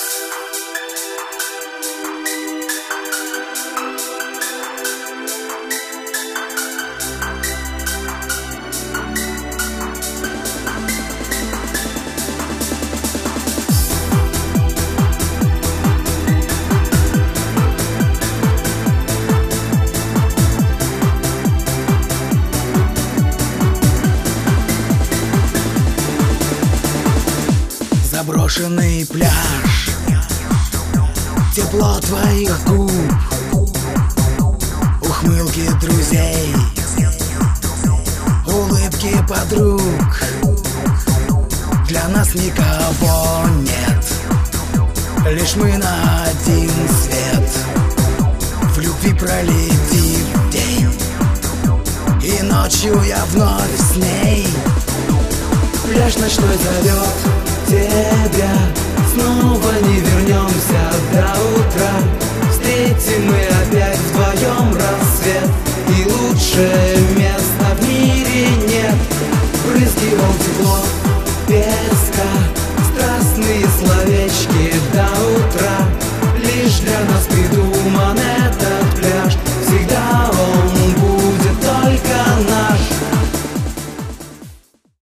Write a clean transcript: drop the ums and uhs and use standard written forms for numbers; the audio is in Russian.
Заброшенный пляж, тепло твоих губ, ухмылки друзей, улыбки подруг. Для нас никого нет, лишь мы на один свет. В любви пролетит день, и ночью я вновь с ней. Пляж ночной зовет тебя,